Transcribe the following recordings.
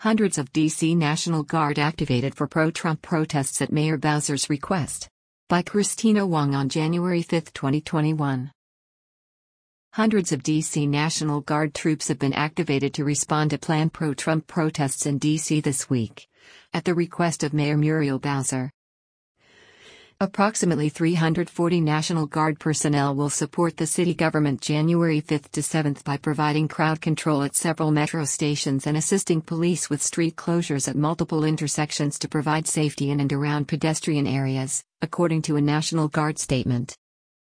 Hundreds of D.C. National Guard activated for pro-Trump protests at Mayor Bowser's request. By Christina Wong on January 5, 2021. Hundreds of D.C. National Guard troops have been activated to respond to planned pro-Trump protests in D.C. this week, at the request of Mayor Muriel Bowser. Approximately 340 National Guard personnel will support the city government January 5 to 7 by providing crowd control at several metro stations and assisting police with street closures at multiple intersections to provide safety in and around pedestrian areas, according to a National Guard statement.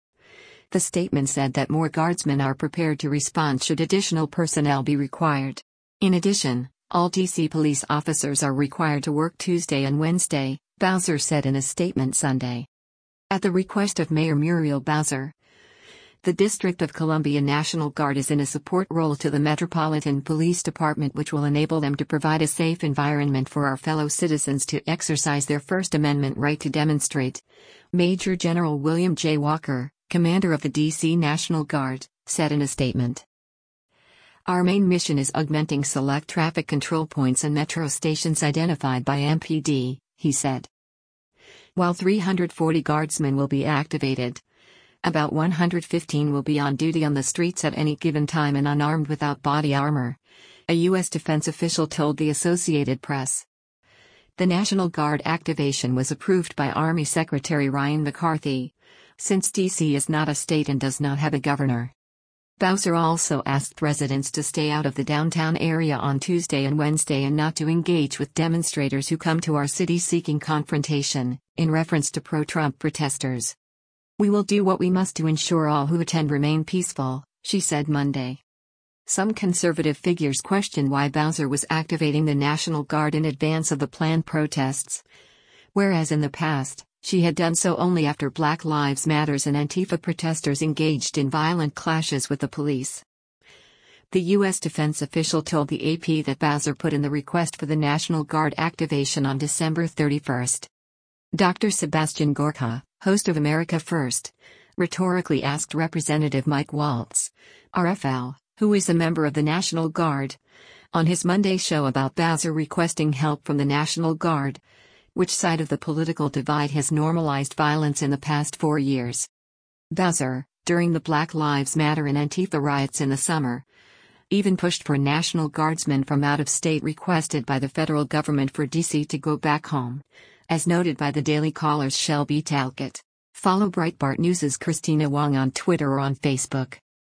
The statement said that more guardsmen are prepared to respond should additional personnel be required. In addition, all D.C. police officers are required to work Tuesday and Wednesday, Bowser said in a statement Sunday. At the request of Mayor Muriel Bowser, the District of Columbia National Guard is in a support role to the Metropolitan Police Department, which will enable them to provide a safe environment for our fellow citizens to exercise their First Amendment right to demonstrate, Major General William J. Walker, commander of the D.C. National Guard, said in a statement. Our main mission is augmenting select traffic control points and metro stations identified by MPD, he said. While 340 guardsmen will be activated, about 115 will be on duty on the streets at any given time and unarmed without body armor, a U.S. defense official told the Associated Press. The National Guard activation was approved by Army Secretary Ryan McCarthy, since D.C. is not a state and does not have a governor. Bowser also asked residents to stay out of the downtown area on Tuesday and Wednesday and not to engage with demonstrators who come to our city seeking confrontation, in reference to pro-Trump protesters. We will do what we must to ensure all who attend remain peaceful, she said Monday. Some conservative figures question why Bowser was activating the National Guard in advance of the planned protests, whereas in the past, she had done so only after Black Lives Matter and Antifa protesters engaged in violent clashes with the police. The U.S. defense official told the AP that Bowser put in the request for the National Guard activation on December 31. Dr. Sebastian Gorka, host of America First, rhetorically asked Representative Mike Waltz, RFL, who is a member of the National Guard, on his Monday show about Bowser requesting help from the National Guard, which side of the political divide has normalized violence in the past 4 years. Bowser, during the Black Lives Matter and Antifa riots in the summer, even pushed for National Guardsmen from out of state requested by the federal government for D.C. to go back home, as noted by the Daily Caller's Shelby Talcott. Follow Breitbart News' Christina Wong on Twitter or on Facebook.